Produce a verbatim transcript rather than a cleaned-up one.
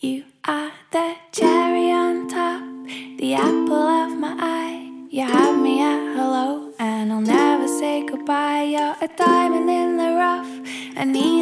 You are the cherry on top, the apple of my eye. You have me at hello, and I'll never say goodbye. You're a diamond in the rough, I need